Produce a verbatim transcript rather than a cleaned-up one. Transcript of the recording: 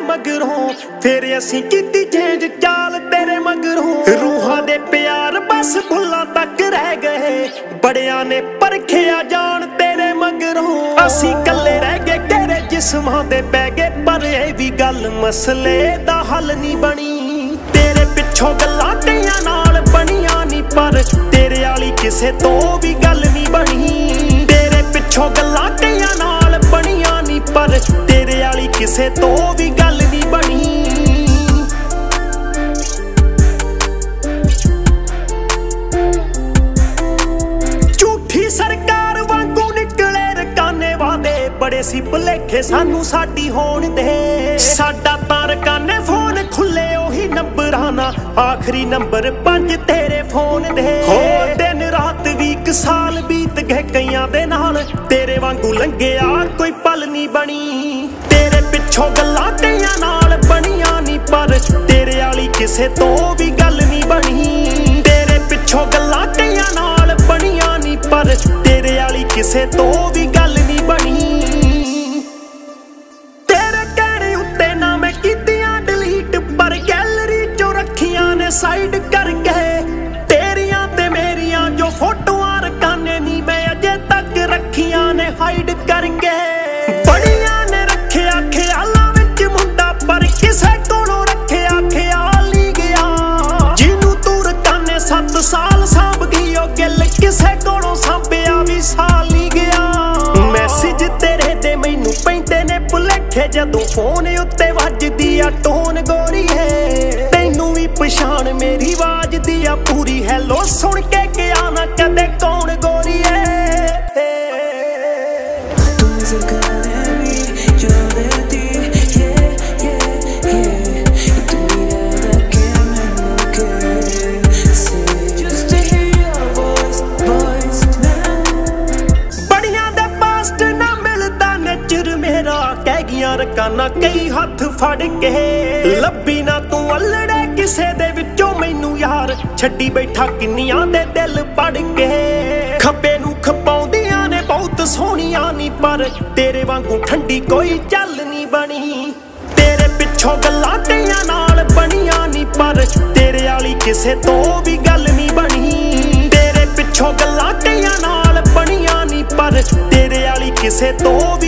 मगरों फिर असी कीती चेंज चाल तेरे मगरों। रूहां दे प्यार बस भुल्लां तक रह गए बड़ियां ने परखिया जान तेरे मगरों। असी कल्ले रह गए तेरे जिस्मां दे पै गए पर ये भी गल मसले दा हल नहीं बनी। तेरे पिछों गल्लां कईयां नाल बनियां नी पर तेरे आली किसे तो भी गल नहीं बनी। तेरे पिछों गल्लां कईयां नाल बनियां नी पर तेरे आली किसे तो भी गल नहीं बनी। झूठी सरकार वांगू निकले रकाने वादे बड़े सी भुलेखे सानू साडी होण दे। साडा तां रकाने फोन खुले ओही नंबरां ना आखरी नंबर पंज तेरे फोन दे। हो दिन रात वीक साल बीत गए कईयां दे नाल तेरे वांगू लंघिया कोई पल नहीं बनी। तेरे पिछों गल्लां कईयां नाल बनियां नी पर तेरे आली किसे तो भी गल नहीं बनी। तेरे पिछों गल्लां कईयां नाल बनियां नी पर तेरे आली किसे तो भी गल नहीं बनी। तेरे कहने उत्ते ना मैं कीतियां डिलीट पर गैलरी चो रखियां ने साइड करके। तेरियां ते मेरियां जो फोटोआं रकाने नी मैं अजे तक रखियां ने हाइड करके। बड़ियां ने रखिया ख्यालां विच मुंडा पर किसे कोलों रखिया ख्याल नहीं गया। जिन्नू तू रकाने सत्त साल सांभ गई ओ गिल किसे कोलों सांभिया भी साल नहीं गया। मैसेज तेरे दे मैनू पैंदे ने भुलेखे जदों फोन उत्ते वजदी आ टोन गोरी है। तैनू भी पछाण मेरी आवाज दी आ पूरी हैलो सुन के क्या ना कदे कौन गोरी है। रकाना कई हथ फड़ के लब्भी ना तू अल्लड़े किसे दे विचों मैनू यार छड्डी बैठा किन्नियां दे दिल पड़ के। खब्बे नू खपाउंदियां ने बहुत सोहणियां नी पर तेरे वांगू ठंडी कोई चल नहीं बनी। तेरे पिछों गल्लां कईयां नाल बनियां नी पर तेरे आली किसे तो भी गल नहीं बनी। तेरे पिछों गल्लां कईयां नाल बनियां नी पर तेरे आली किसे तो भी